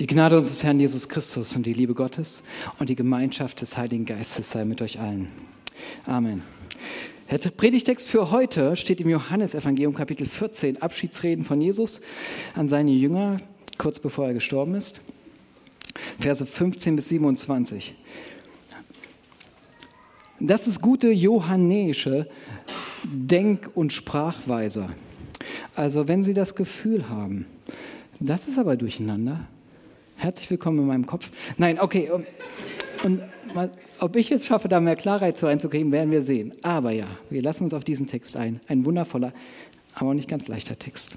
Die Gnade unseres Herrn Jesus Christus und die Liebe Gottes und die Gemeinschaft des Heiligen Geistes sei mit euch allen. Amen. Der Predigtext für heute steht im Johannesevangelium Kapitel 14, Abschiedsreden von Jesus an seine Jünger, kurz bevor er gestorben ist. Verse 15 bis 27. Das ist gute johannäische Denk- und Sprachweise. Also wenn Sie das Gefühl haben, das ist aber durcheinander. Herzlich willkommen in meinem Kopf. Nein, okay. Und ob ich es schaffe, da mehr Klarheit zu reinzukriegen, werden wir sehen. Aber ja, wir lassen uns auf diesen Text ein. Ein wundervoller, aber auch nicht ganz leichter Text.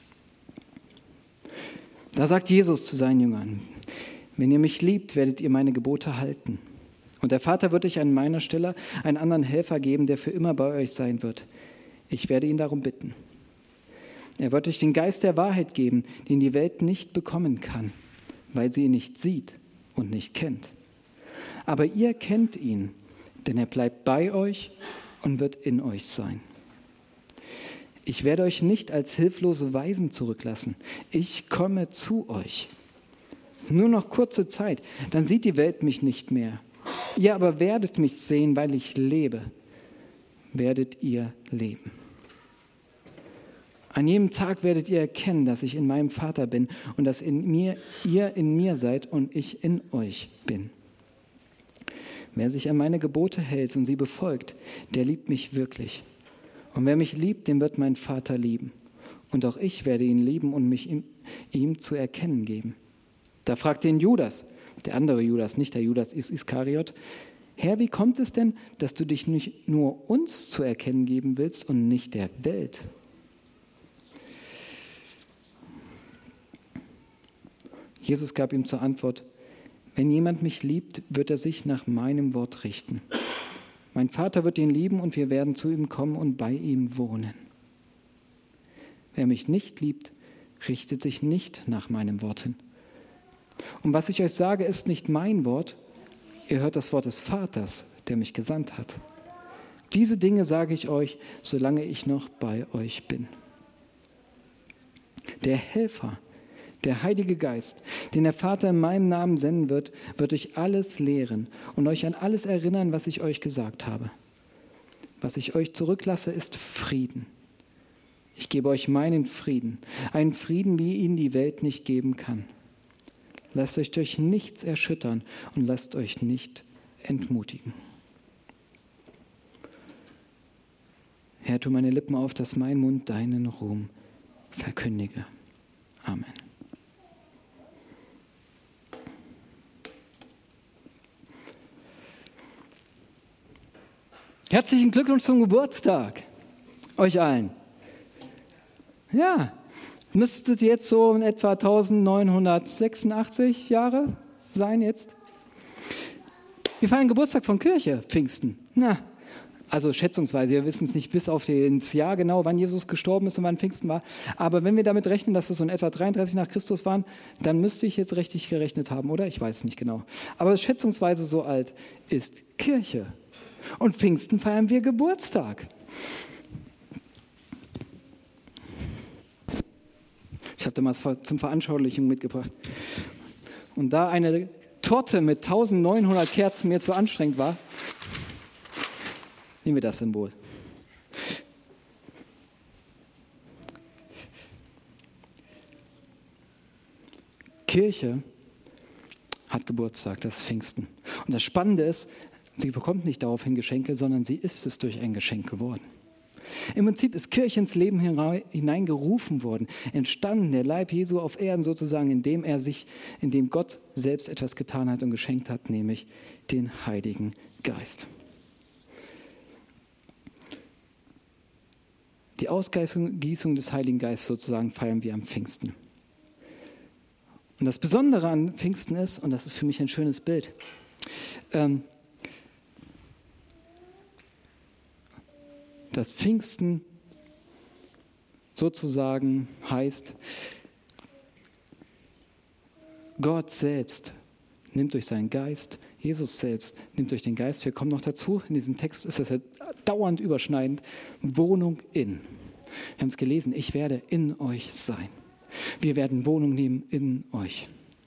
Da sagt Jesus zu seinen Jüngern: Wenn ihr mich liebt, werdet ihr meine Gebote halten. Und der Vater wird euch an meiner Stelle einen anderen Helfer geben, der für immer bei euch sein wird. Ich werde ihn darum bitten. Er wird euch den Geist der Wahrheit geben, den die Welt nicht bekommen kann, weil sie ihn nicht sieht und nicht kennt. Aber ihr kennt ihn, denn er bleibt bei euch und wird in euch sein. Ich werde euch nicht als hilflose Waisen zurücklassen. Ich komme zu euch. Nur noch kurze Zeit, dann sieht die Welt mich nicht mehr. Ihr aber werdet mich sehen, weil ich lebe. Werdet ihr leben. An jedem Tag werdet ihr erkennen, dass ich in meinem Vater bin und dass ihr in mir seid und ich in euch bin. Wer sich an meine Gebote hält und sie befolgt, der liebt mich wirklich. Und wer mich liebt, den wird mein Vater lieben. Und auch ich werde ihn lieben und mich ihm zu erkennen geben. Da fragte ihn Judas, der andere Judas, nicht der Judas Iskariot: Herr, wie kommt es denn, dass du dich nicht nur uns zu erkennen geben willst und nicht der Welt? Jesus gab ihm zur Antwort: Wenn jemand mich liebt, wird er sich nach meinem Wort richten. Mein Vater wird ihn lieben und wir werden zu ihm kommen und bei ihm wohnen. Wer mich nicht liebt, richtet sich nicht nach meinem Wort hin. Und was ich euch sage, ist nicht mein Wort. Ihr hört das Wort des Vaters, der mich gesandt hat. Diese Dinge sage ich euch, solange ich noch bei euch bin. Der Helfer, der Heilige Geist, den der Vater in meinem Namen senden wird, wird euch alles lehren und euch an alles erinnern, was ich euch gesagt habe. Was ich euch zurücklasse, ist Frieden. Ich gebe euch meinen Frieden, einen Frieden, wie ihn die Welt nicht geben kann. Lasst euch durch nichts erschüttern und lasst euch nicht entmutigen. Herr, tu meine Lippen auf, dass mein Mund deinen Ruhm verkündige. Amen. Herzlichen Glückwunsch zum Geburtstag, euch allen. Ja, müsstet jetzt so in etwa 1986 Jahre sein jetzt. Wir feiern Geburtstag von Kirche, Pfingsten. Also schätzungsweise, wir wissen es nicht bis auf das Jahr genau, wann Jesus gestorben ist und wann Pfingsten war. Aber wenn wir damit rechnen, dass wir so in etwa 33 nach Christus waren, dann müsste ich jetzt richtig gerechnet haben, oder? Ich weiß es nicht genau. Aber schätzungsweise so alt ist Kirche. Und Pfingsten feiern wir Geburtstag. Ich habe da mal zum Veranschaulichen mitgebracht. Und da eine Torte mit 1900 Kerzen mir zu anstrengend war, nehmen wir das Symbol. Kirche hat Geburtstag, das ist Pfingsten. Und das Spannende ist, sie bekommt nicht daraufhin Geschenke, sondern sie ist es durch ein Geschenk geworden. Im Prinzip ist Kirche ins Leben hineingerufen worden, entstanden der Leib Jesu auf Erden sozusagen, indem Gott selbst etwas getan hat und geschenkt hat, nämlich den Heiligen Geist. Die Ausgießung des Heiligen Geistes sozusagen feiern wir am Pfingsten. Und das Besondere an Pfingsten ist, und das ist für mich ein schönes Bild, dass Pfingsten sozusagen heißt, Gott selbst nimmt durch seinen Geist, Jesus selbst nimmt durch den Geist, wir kommen noch dazu, in diesem Text ist das ja dauernd überschneidend, Wohnung in. Wir haben es gelesen, ich werde in euch sein. Wir werden Wohnung nehmen in euch.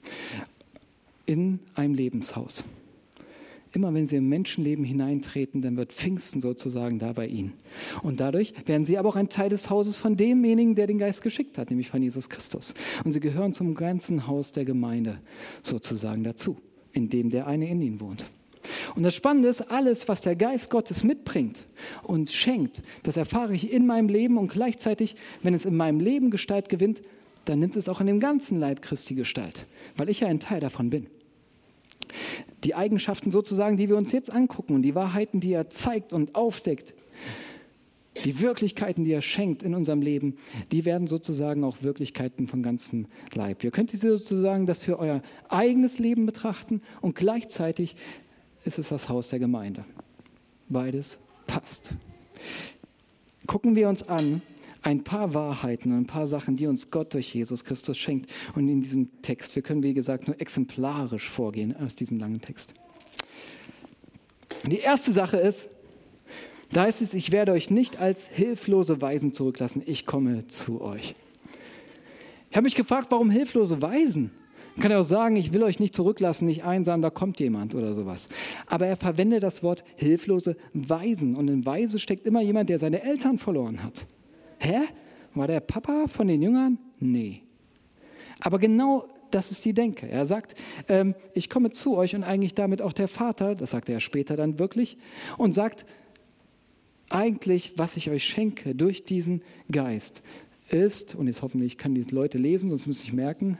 in einem Lebenshaus. Immer wenn sie im Menschenleben hineintreten, dann wird Pfingsten sozusagen da bei ihnen. Und dadurch werden sie aber auch ein Teil des Hauses von demjenigen, der den Geist geschickt hat, nämlich von Jesus Christus. Und sie gehören zum ganzen Haus der Gemeinde sozusagen dazu, in dem der eine in ihnen wohnt. Und das Spannende ist, alles, was der Geist Gottes mitbringt und schenkt, das erfahre ich in meinem Leben und gleichzeitig, wenn es in meinem Leben Gestalt gewinnt, dann nimmt es auch in dem ganzen Leib Christi Gestalt, weil ich ja ein Teil davon bin. Die Eigenschaften sozusagen, die wir uns jetzt angucken und die Wahrheiten, die er zeigt und aufdeckt, die Wirklichkeiten, die er schenkt in unserem Leben, die werden sozusagen auch Wirklichkeiten von ganzem Leib. Ihr könnt diese sozusagen das für euer eigenes Leben betrachten und gleichzeitig ist es das Haus der Gemeinde. Beides passt. Gucken wir uns an, ein paar Wahrheiten und ein paar Sachen, die uns Gott durch Jesus Christus schenkt. Und in diesem Text, wir können, wie gesagt, nur exemplarisch vorgehen aus diesem langen Text. Und die erste Sache ist, da heißt es, ich werde euch nicht als hilflose Waisen zurücklassen, ich komme zu euch. Ich habe mich gefragt, warum hilflose Waisen? Man kann ja auch sagen, ich will euch nicht zurücklassen, nicht einsam, da kommt jemand oder sowas. Aber er verwendet das Wort hilflose Waisen. Und in Waise steckt immer jemand, der seine Eltern verloren hat. Hä? War der Papa von den Jüngern? Nee. Aber genau das ist die Denke. Er sagt, ich komme zu euch und eigentlich damit auch der Vater, das sagt er später dann wirklich, und sagt eigentlich, was ich euch schenke durch diesen Geist ist, und jetzt hoffentlich können die Leute lesen, sonst müsste ich merken,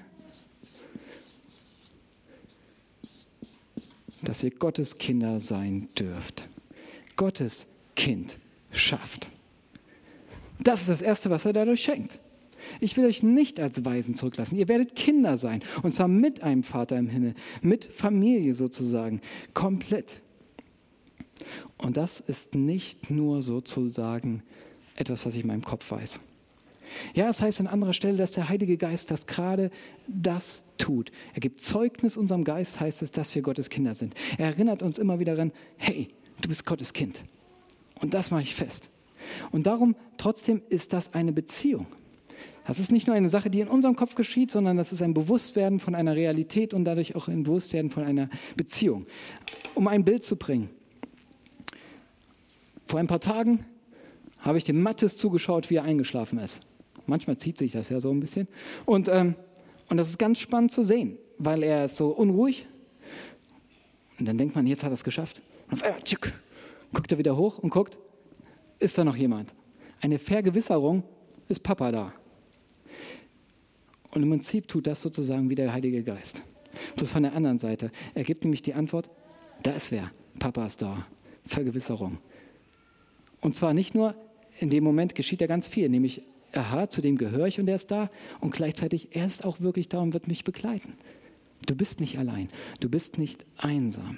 dass ihr Gottes Kinder sein dürft. Gottes Kind schafft. Das ist das Erste, was er dadurch schenkt. Ich will euch nicht als Waisen zurücklassen. Ihr werdet Kinder sein. Und zwar mit einem Vater im Himmel. Mit Familie sozusagen. Komplett. Und das ist nicht nur sozusagen etwas, was ich in meinem Kopf weiß. Ja, es heißt an anderer Stelle, dass der Heilige Geist das gerade das tut. Er gibt Zeugnis unserem Geist, heißt es, dass wir Gottes Kinder sind. Er erinnert uns immer wieder daran, hey, du bist Gottes Kind. Und das mache ich fest. Und darum, trotzdem ist das eine Beziehung. Das ist nicht nur eine Sache, die in unserem Kopf geschieht, sondern das ist ein Bewusstwerden von einer Realität und dadurch auch ein Bewusstwerden von einer Beziehung. Um ein Bild zu bringen. Vor ein paar Tagen habe ich dem Mathis zugeschaut, wie er eingeschlafen ist. Manchmal zieht sich das ja so ein bisschen. Und das ist ganz spannend zu sehen, weil er ist so unruhig. Und dann denkt man, jetzt hat er es geschafft. Und auf einmal guckt er wieder hoch und guckt, ist da noch jemand? Eine Vergewisserung, ist Papa da. Und im Prinzip tut das sozusagen wie der Heilige Geist. Bloß von der anderen Seite. Er gibt nämlich die Antwort, da ist wer, Papa ist da. Vergewisserung. Und zwar nicht nur, in dem Moment geschieht ja ganz viel, nämlich, aha, zu dem gehöre ich und er ist da. Und gleichzeitig, er ist auch wirklich da und wird mich begleiten. Du bist nicht allein, du bist nicht einsam.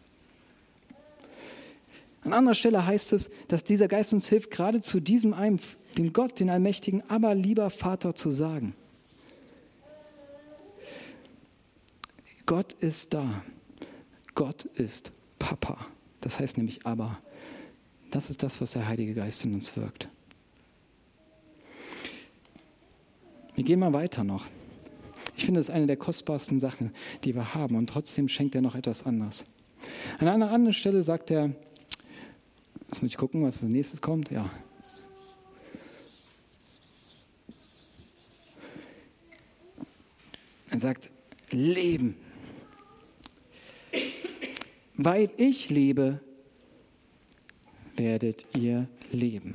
An anderer Stelle heißt es, dass dieser Geist uns hilft, gerade zu diesem einem, dem Gott, den Allmächtigen, aber lieber Vater zu sagen. Gott ist da. Gott ist Papa. Das heißt nämlich aber. Das ist das, was der Heilige Geist in uns wirkt. Wir gehen mal weiter noch. Ich finde, das ist eine der kostbarsten Sachen, die wir haben. Und trotzdem schenkt er noch etwas anderes. An einer anderen Stelle sagt er, jetzt muss ich gucken, was als nächstes kommt. Ja. Er sagt, Leben. Weil ich lebe, werdet ihr leben.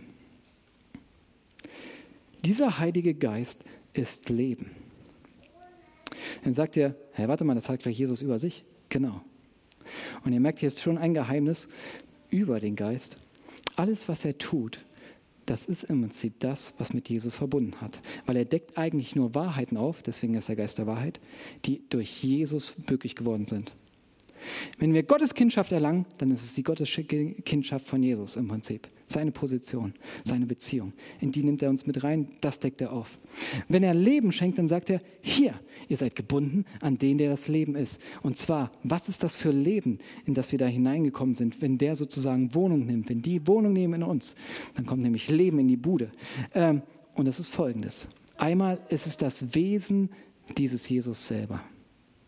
Dieser Heilige Geist ist Leben. Dann sagt er, hey, warte mal, das sagt gleich Jesus über sich. Genau. Und ihr merkt, hier ist schon ein Geheimnis über den Geist. Alles, was er tut, das ist im Prinzip das, was mit Jesus verbunden hat. Weil er deckt eigentlich nur Wahrheiten auf, deswegen ist der Geist der Wahrheit, die durch Jesus möglich geworden sind. Wenn wir Gottes Kindschaft erlangen, dann ist es die Gottes Kindschaft von Jesus im Prinzip. Seine Position, seine Beziehung. In die nimmt er uns mit rein, das deckt er auf. Wenn er Leben schenkt, dann sagt er, hier, ihr seid gebunden an den, der das Leben ist. Und zwar, was ist das für Leben, in das wir da hineingekommen sind, wenn der sozusagen Wohnung nimmt, wenn die Wohnung nehmen in uns, dann kommt nämlich Leben in die Bude. Und das ist Folgendes. Einmal ist es das Wesen dieses Jesus selber.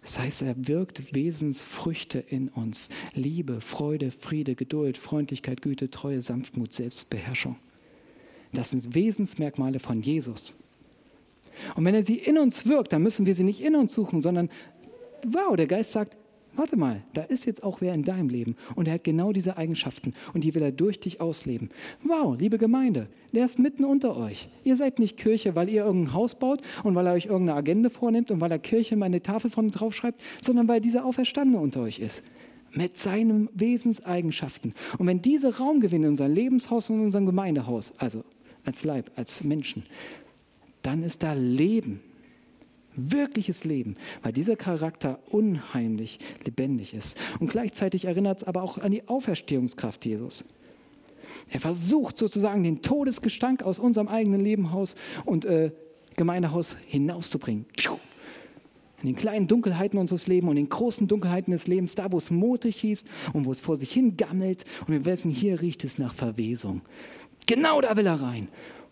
Das heißt, er wirkt Wesensfrüchte in uns. Liebe, Freude, Friede, Geduld, Freundlichkeit, Güte, Treue, Sanftmut, Selbstbeherrschung. Das sind Wesensmerkmale von Jesus. Und wenn er sie in uns wirkt, dann müssen wir sie nicht in uns suchen, sondern, wow, der Geist sagt, warte mal, da ist jetzt auch wer in deinem Leben und er hat genau diese Eigenschaften und die will er durch dich ausleben. Wow, liebe Gemeinde, der ist mitten unter euch. Ihr seid nicht Kirche, weil ihr irgendein Haus baut und weil er euch irgendeine Agenda vornimmt und weil er Kirche mal eine Tafel vorne drauf schreibt, sondern weil dieser Auferstandene unter euch ist. Mit seinen Wesenseigenschaften. Und wenn diese Raum gewinnen in unserem Lebenshaus und in unserem Gemeindehaus, also als Leib, als Menschen, dann ist da Leben. Wirkliches Leben, weil dieser Charakter unheimlich lebendig ist. Und gleichzeitig erinnert es aber auch an die Auferstehungskraft Jesus. Er versucht sozusagen den Todesgestank aus unserem eigenen Lebenhaus und Gemeindehaus hinauszubringen. In den kleinen Dunkelheiten unseres Lebens und in den großen Dunkelheiten des Lebens, da wo es mutig hieß und wo es vor sich hin gammelt und wir wissen, hier riecht es nach Verwesung. Genau da will er rein.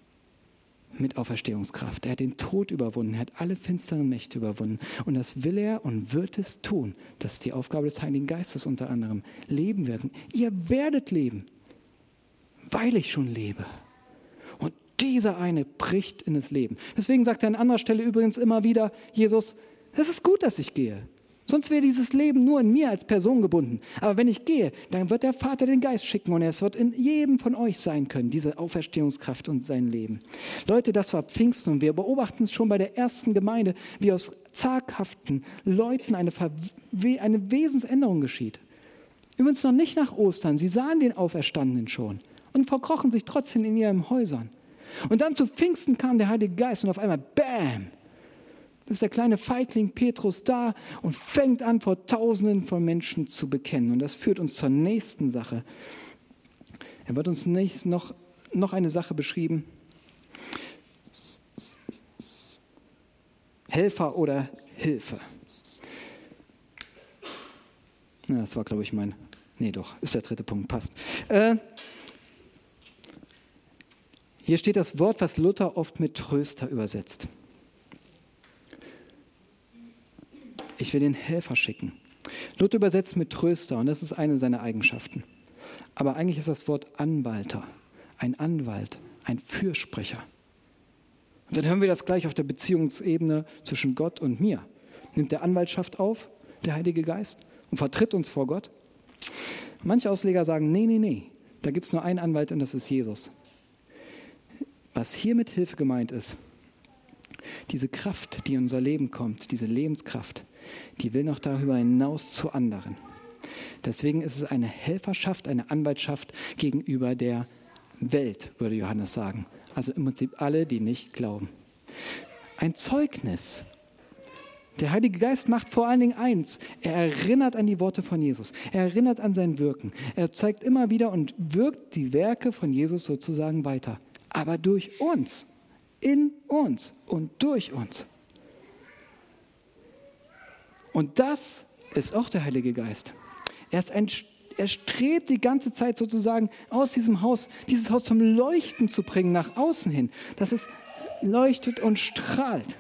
Mit Auferstehungskraft. Er hat den Tod überwunden, er hat alle finsteren Mächte überwunden. Und das will er und wird es tun. Das ist die Aufgabe des Heiligen Geistes unter anderem. Leben werden. Ihr werdet leben, weil ich schon lebe. Und dieser eine bricht in das Leben. Deswegen sagt er an anderer Stelle übrigens immer wieder, Jesus, es ist gut, dass ich gehe. Sonst wäre dieses Leben nur in mir als Person gebunden. Aber wenn ich gehe, dann wird der Vater den Geist schicken und es wird in jedem von euch sein können, diese Auferstehungskraft und sein Leben. Leute, das war Pfingsten und wir beobachten es schon bei der ersten Gemeinde, wie aus zaghaften Leuten eine Wesensänderung geschieht. Übrigens noch nicht nach Ostern, sie sahen den Auferstandenen schon und verkrochen sich trotzdem in ihren Häusern. Und dann zu Pfingsten kam der Heilige Geist und auf einmal, bam! Da ist der kleine Feigling Petrus da und fängt an, vor Tausenden von Menschen zu bekennen. Und das führt uns zur nächsten Sache. Er wird uns noch eine Sache beschrieben. Helfer oder Hilfe. Ja, das war, glaube ich, ist der dritte Punkt, passt. Hier steht das Wort, was Luther oft mit Tröster übersetzt. Ich will den Helfer schicken. Luther übersetzt mit Tröster und das ist eine seiner Eigenschaften. Aber eigentlich ist das Wort Anwalter, ein Anwalt, ein Fürsprecher. Und dann hören wir das gleich auf der Beziehungsebene zwischen Gott und mir. Nimmt der Anwaltschaft auf, der Heilige Geist, und vertritt uns vor Gott? Manche Ausleger sagen, nee, da gibt es nur einen Anwalt und das ist Jesus. Was hier mit Hilfe gemeint ist, diese Kraft, die in unser Leben kommt, diese Lebenskraft, die will noch darüber hinaus zu anderen. Deswegen ist es eine Helferschaft, eine Anwaltschaft gegenüber der Welt, würde Johannes sagen. Also im Prinzip alle, die nicht glauben. Ein Zeugnis. Der Heilige Geist macht vor allen Dingen eins. Er erinnert an die Worte von Jesus. Er erinnert an sein Wirken. Er zeigt immer wieder und wirkt die Werke von Jesus sozusagen weiter. Aber durch uns, in uns und durch uns. Und das ist auch der Heilige Geist. Er strebt die ganze Zeit sozusagen aus diesem Haus, dieses Haus zum Leuchten zu bringen, nach außen hin, dass es leuchtet und strahlt.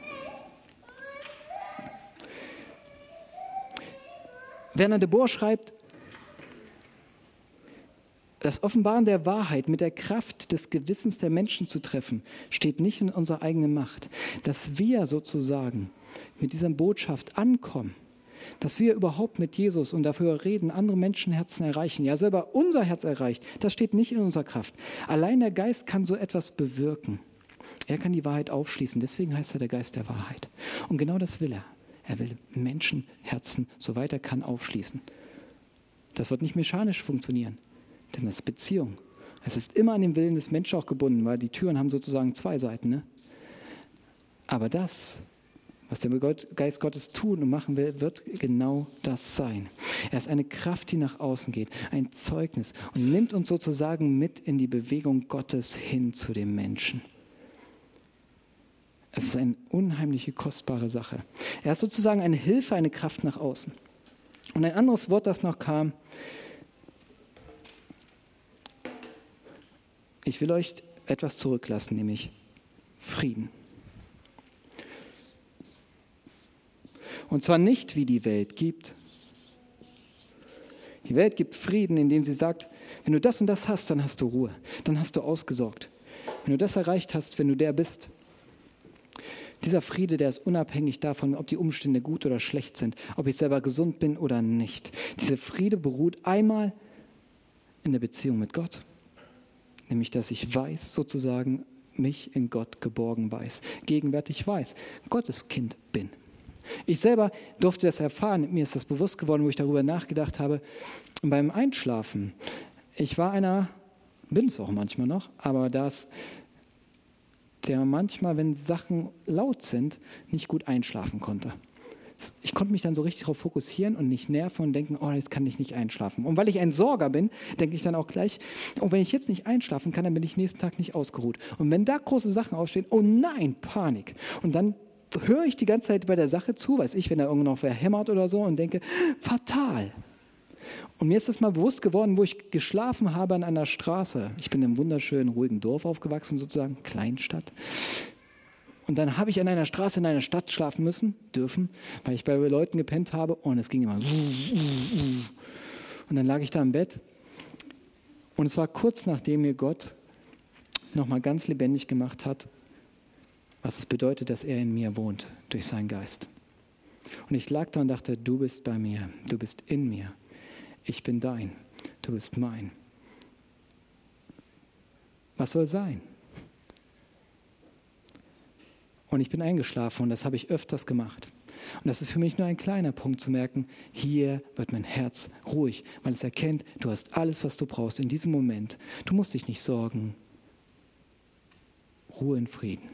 Werner de Boer schreibt, das Offenbaren der Wahrheit mit der Kraft des Gewissens der Menschen zu treffen, steht nicht in unserer eigenen Macht. Dass wir sozusagen mit dieser Botschaft ankommen, dass wir überhaupt mit Jesus und dafür reden, andere Menschenherzen erreichen, ja selber unser Herz erreicht, das steht nicht in unserer Kraft. Allein der Geist kann so etwas bewirken. Er kann die Wahrheit aufschließen, deswegen heißt er der Geist der Wahrheit. Und genau das will er. Er will Menschenherzen, soweit er kann, aufschließen. Das wird nicht mechanisch funktionieren, denn das ist Beziehung. Es ist immer an den Willen des Menschen auch gebunden, weil die Türen haben sozusagen zwei Seiten. Ne? Aber das, was der Geist Gottes tun und machen will, wird genau das sein. Er ist eine Kraft, die nach außen geht, ein Zeugnis und nimmt uns sozusagen mit in die Bewegung Gottes hin zu dem Menschen. Es ist eine unheimliche, kostbare Sache. Er ist sozusagen eine Hilfe, eine Kraft nach außen. Und ein anderes Wort, das noch kam, ich will euch etwas zurücklassen, nämlich Frieden. Und zwar nicht, wie die Welt gibt. Die Welt gibt Frieden, indem sie sagt, wenn du das und das hast, dann hast du Ruhe, dann hast du ausgesorgt. Wenn du das erreicht hast, wenn du der bist. Dieser Friede, der ist unabhängig davon, ob die Umstände gut oder schlecht sind, ob ich selber gesund bin oder nicht. Dieser Friede beruht einmal in der Beziehung mit Gott, nämlich, dass ich weiß, sozusagen, mich in Gott geborgen weiß, gegenwärtig weiß, Gottes Kind bin. Ich selber durfte das erfahren, mir ist das bewusst geworden, wo ich darüber nachgedacht habe, beim Einschlafen. Ich war bin es auch manchmal noch, aber der manchmal, wenn Sachen laut sind, nicht gut einschlafen konnte. Ich konnte mich dann so richtig darauf fokussieren und nicht nerven und denken, oh, jetzt kann ich nicht einschlafen. Und weil ich ein Sorger bin, denke ich dann auch gleich, oh, wenn ich jetzt nicht einschlafen kann, dann bin ich nächsten Tag nicht ausgeruht. Und wenn da große Sachen ausstehen, oh nein, Panik. Und dann höre ich die ganze Zeit bei der Sache zu, weiß ich, wenn da irgendwo noch wer hämmert oder so und denke, fatal. Und mir ist das mal bewusst geworden, wo ich geschlafen habe an einer Straße. Ich bin in einem wunderschönen, ruhigen Dorf aufgewachsen, sozusagen, Kleinstadt. Und dann habe ich an einer Straße in einer Stadt schlafen dürfen, weil ich bei Leuten gepennt habe und es ging immer. Und dann lag ich da im Bett und es war kurz nachdem mir Gott nochmal ganz lebendig gemacht hat, was es bedeutet, dass er in mir wohnt, durch seinen Geist. Und ich lag da und dachte, du bist bei mir, du bist in mir. Ich bin dein, du bist mein. Was soll sein? Und ich bin eingeschlafen und das habe ich öfters gemacht. Und das ist für mich nur ein kleiner Punkt zu merken, hier wird mein Herz ruhig, weil es erkennt, du hast alles, was du brauchst in diesem Moment. Du musst dich nicht sorgen. Ruhe in Frieden.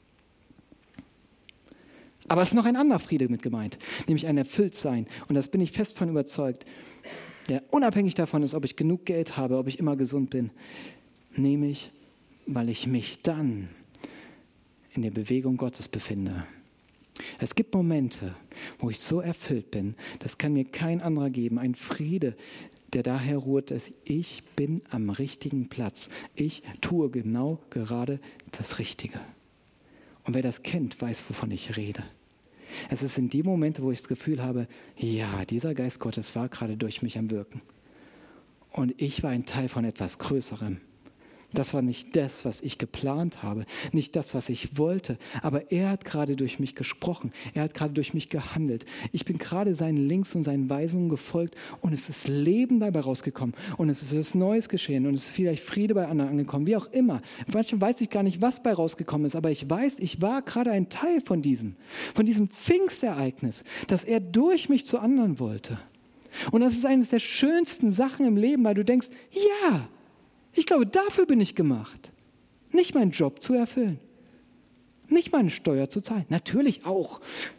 Aber es ist noch ein anderer Friede mit gemeint, nämlich ein Erfülltsein. Und das bin ich fest von überzeugt, der unabhängig davon ist, ob ich genug Geld habe, ob ich immer gesund bin. Nämlich, weil ich mich dann in der Bewegung Gottes befinde. Es gibt Momente, wo ich so erfüllt bin, das kann mir kein anderer geben. Ein Friede, der daher ruht, dass ich bin am richtigen Platz. Ich tue genau gerade das Richtige. Und wer das kennt, weiß, wovon ich rede. Es ist in die Momente, wo ich das Gefühl habe, ja, dieser Geist Gottes war gerade durch mich am Wirken. Und ich war ein Teil von etwas Größerem. Das war nicht das, was ich geplant habe, nicht das, was ich wollte, aber er hat gerade durch mich gesprochen, er hat gerade durch mich gehandelt. Ich bin gerade seinen Links und seinen Weisungen gefolgt und es ist Leben dabei rausgekommen und es ist etwas Neues geschehen und es ist vielleicht Friede bei anderen angekommen, wie auch immer. Manchmal weiß ich gar nicht, was bei rausgekommen ist, aber ich weiß, ich war gerade ein Teil von diesem Pfingstereignis, dass er durch mich zu anderen wollte. Und das ist eines der schönsten Sachen im Leben, weil du denkst, ja, ich glaube, dafür bin ich gemacht. Nicht meinen Job zu erfüllen. Nicht meine Steuer zu zahlen. Natürlich auch.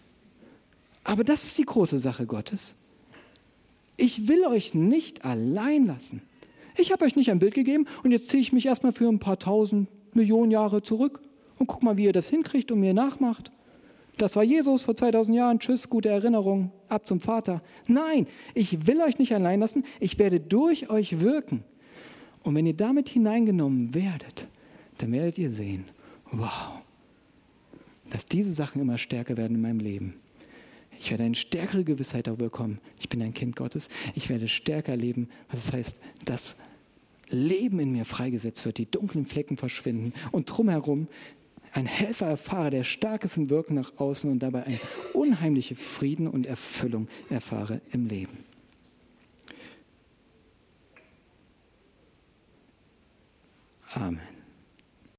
Aber das ist die große Sache Gottes. Ich will euch nicht allein lassen. Ich habe euch nicht ein Bild gegeben und jetzt ziehe ich mich erstmal für ein paar 1000 Millionen Jahre zurück und guck mal, wie ihr das hinkriegt und mir nachmacht. Das war Jesus vor 2000 Jahren. Tschüss, gute Erinnerung, ab zum Vater. Nein, ich will euch nicht allein lassen. Ich werde durch euch wirken. Und wenn ihr damit hineingenommen werdet, dann werdet ihr sehen, wow, dass diese Sachen immer stärker werden in meinem Leben. Ich werde eine stärkere Gewissheit darüber bekommen, ich bin ein Kind Gottes. Ich werde stärker erleben, was es heißt, dass Leben in mir freigesetzt wird, die dunklen Flecken verschwinden und drumherum ein Helfer erfahre, der stark ist im Wirken nach außen und dabei eine unheimliche Frieden und Erfüllung erfahre im Leben. Amen.